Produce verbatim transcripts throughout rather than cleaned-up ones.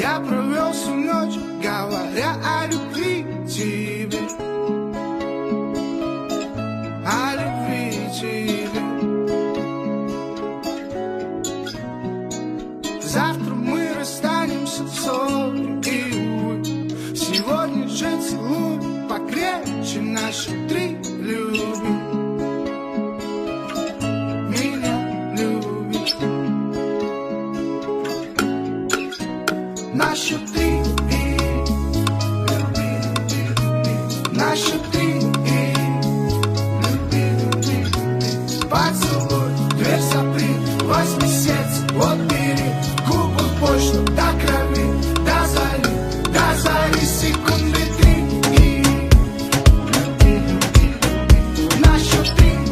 Я провел всю ночь, говоря о любви тебе, о любви тебе. Завтра мы расстанемся в ссоре, и увы, сегодня же целуй покрепче наши три любви. Меня любишь. Наши три любви, наши три любви. Поцелуй, дверь запри, возьми сердце, вот бери. Губы почту до крови, до зари, до зари, секунды три. Наши три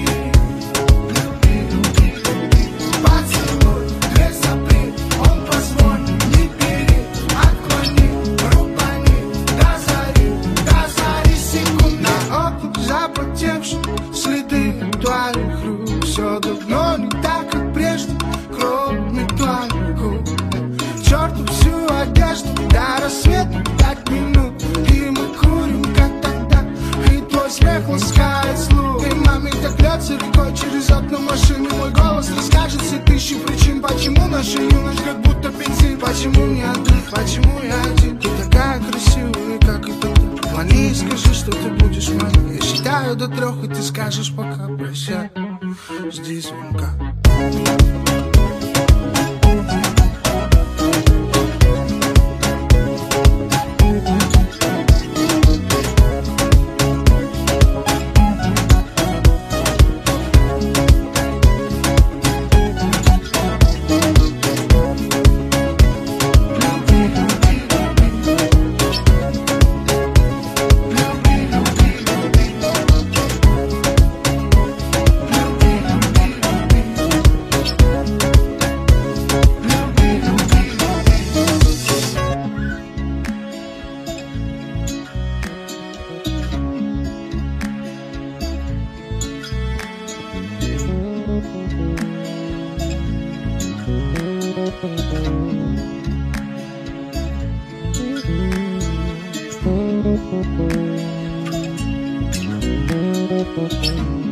поцелуй, дверь запри, он позвонит, не бери, отклони, рубани, до зари, до зари, секунды. На окнах запотевшие следы твоих рук, все давно не так, как прежде, кроме твоих губ. Черту всю одежду, до рассвета пять минут, и мы курим, как тогда, и твой смех ласкает слух. И маме так льется рекой через окна машины, мой голос расскажет все тысячи причин, почему наша юность как будто бензин. Почему не отрыв, почему я один? Ты такая красивая, как и тогда. Звони и скажи, что ты будешь моей. Я считаю до трех, и ты скажешь пока прощай. Жди звонка. Thank you.